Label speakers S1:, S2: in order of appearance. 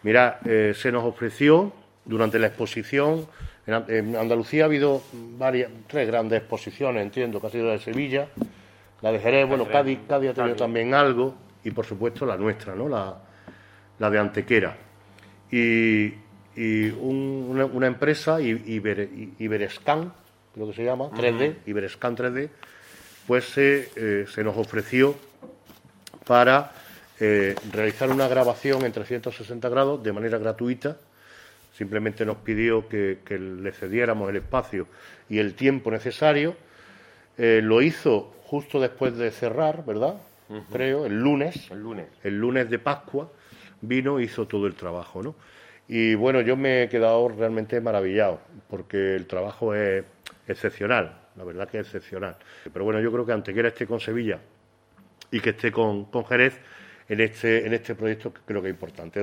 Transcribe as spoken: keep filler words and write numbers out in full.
S1: Mirad, eh, se nos ofreció durante la exposición, en, en Andalucía ha habido varias, tres grandes exposiciones, entiendo, que ha sido la de Sevilla, la de Jerez, bueno, Cádiz, Cádiz ha tenido también algo, y por supuesto la nuestra, ¿no? La, la de Antequera. Y, y un, una, una empresa, Iber, Iberescan, creo que se llama, tres D, uh-huh. Iberescan tres D, pues se, eh, se nos ofreció para eh, realizar una grabación en trescientos sesenta grados de manera gratuita. Simplemente nos pidió que, que le cediéramos el espacio y el tiempo necesario. Eh, lo hizo justo después de cerrar, ¿verdad? Uh-huh. Creo, el lunes.
S2: El lunes.
S1: El lunes de Pascua vino e hizo todo el trabajo, ¿no? Y bueno, yo me he quedado realmente maravillado, porque el trabajo es excepcional, la verdad que es excepcional. Pero bueno, yo creo que Antequera esté con Sevilla y que esté con, con Jerez en este, en este proyecto, que creo que es importante.